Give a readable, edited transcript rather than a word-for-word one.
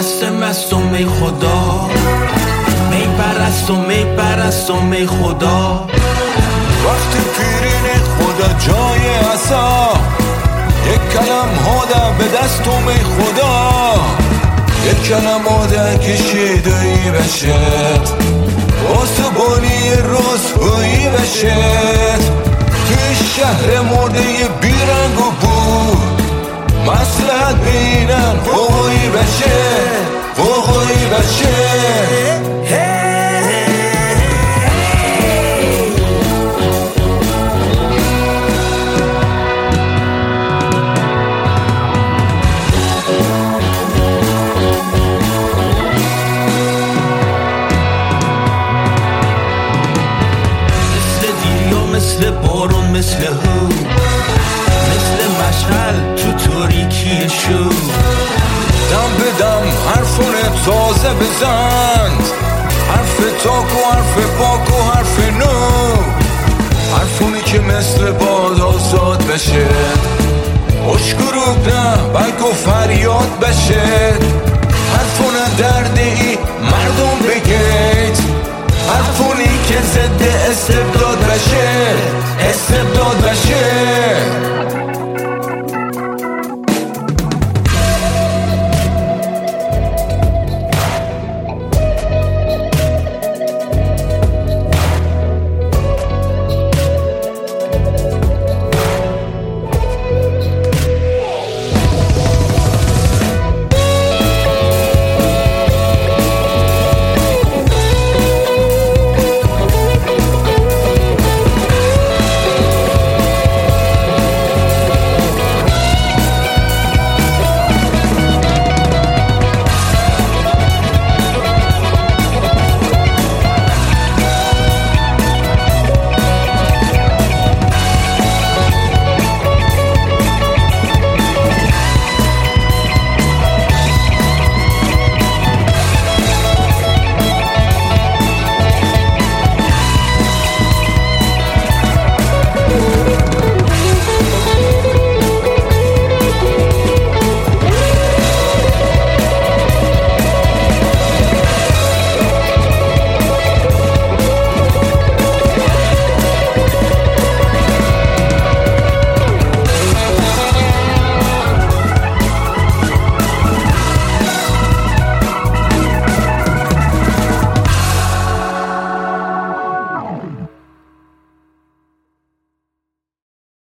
مثل مصومه خدا، می پرست و می پرست و می خدا. وقتی پیرین خدا جای عصا، یک کلم هاده به دست و می خدا، یک کلم هاده کشیدهی بشه، آسبانی رسوایی بشه. توی شهر مرده بیرنگ و بود، مصلحت بینن فوقایی بشه، فوقایی بشه. مثل بارون مثل هو، مثل مشعل تو تاریکی شو. دم به دم حرفونه تازه بزند، حرف تاک و حرف پاک و حرف نو، حرفونی که مثل باد آزاد بشه، اشک و روب نه بلک و فریاد بشه. حرفونه درد